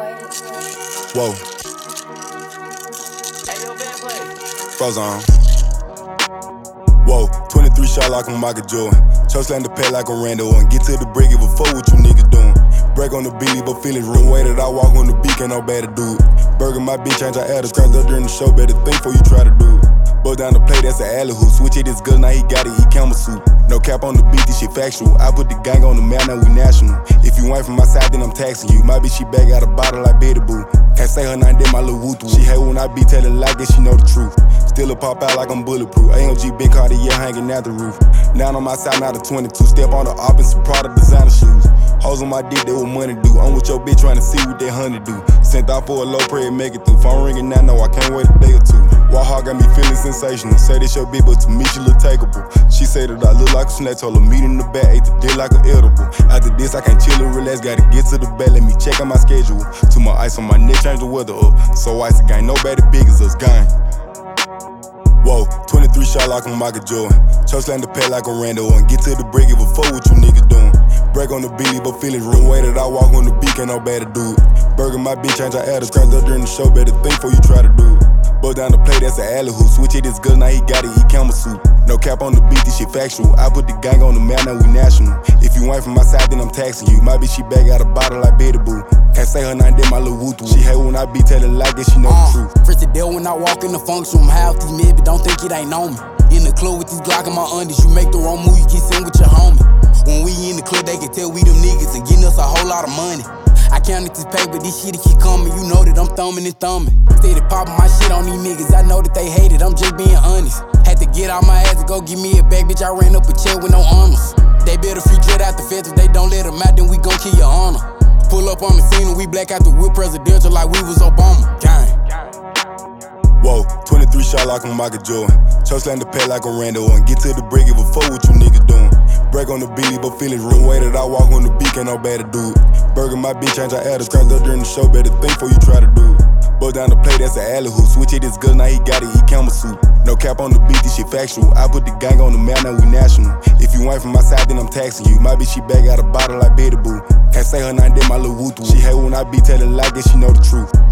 Whoa. Frozen. Whoa. 23 shot like I'm Michael Jordan. Chokeslam the pay like a Randall. And get to the break, give a fuck what you niggas doing. Break on the beat, but feelings real. Way that I walk on the beat, ain't no bad to do it. Burger my bitch, change her attitude. Scratched up during the show, better think before you try to do it. Bust down the play, that's an alley hoop. Switch it, it's good, now he got it, he camel suit. No cap on the beat, this shit factual. I put the gang on the map, now we national. If you ain't from my side, then I'm taxing you. My bitch, she back out a bottle like Betty Boo. Can't say her name, then my little woo-woo. She hate when I be telling like that, she know the truth. Still a pop out like I'm bulletproof. AMG big car, yeah, hanging at the roof. Now on my side, now the 22. Step on the op and some Prada designer shoes. Hoes on my dick, they what money do. I'm with your bitch trying to see what that honey do. Sent out for a low prayer, make it through. Phone ringing now, no, I can't wait a day or two. Walk hard got me feeling sensational. Say this your bitch, but to me she look takeable. She said that I look like a snack, told her meet in the back, ate the dick like an edible. After this, I can't chill or relax, gotta get to the bed, let me check on my schedule. To my ice on my neck, change the weather up. So ice gang, nobody big as us, gang. Whoa, 23 shot like I'm Michael Jordan. Chokeslam the pay like a Randall. And get to the break, give a fuck what you niggas doing. Break on the beat, but feelings real. Way that I walk on the beat, ain't no bad to do it. Burger my bitch, change her attitude. Scratched up during the show, better think before you try to do it. Bust down the play, that's an alley hoop. Switch it, it's good, now he got it, he camel suit. No cap on the beat, this shit factual. I put the gang on the map, now we national. If you ain't from my side, then I'm taxing you. My bitch, she back out a bottle like Betty Boo. Can't say her name, then my little woo-woo. She hate when I be telling like that, she know the truth. First the deal when I walk in the function, I'm high off these mid, but don't think it ain't on me. In the club with these Glock in my undies, you make the wrong move, you get sent with your homie. When we in the club, they can tell we them niggas and getting us a whole lot of money. I counted this paper, this shit keep coming, you know that I'm thumbing and thumbing. Steady popping my shit on these niggas, I know that they hate it, I'm just being honest. Had to get out my ass to go give me a bag, bitch, I ran up a check with no honors. They build a free jet out the fence, if they don't let them out, then we gon' kill your honor. Pull up on the scene and we black out the whip presidential like we was Obama. Gang. Whoa, 23 shot like I'm Michael Jordan. Chokeslam the pay like a Randall. And get to the break, give a fuck what you niggas doing. Break on the beat, but feelings real. Way that I walk on the beat, ain't no bad to do it. Burger my bitch, change her attitude. Scratched up during the show, better think before you try to do it. Bust down the play, that's an alley hoop. Switch it, it's good, now he got it, he camel suit. No cap on the beat, this shit factual. I put the gang on the map, now we national. If you ain't from my side, then I'm taxing you. My bitch, she back out a bottle like Betty Boo. Can't say her name, then my little woo-woo. She hate when I be telling like that, she know the truth.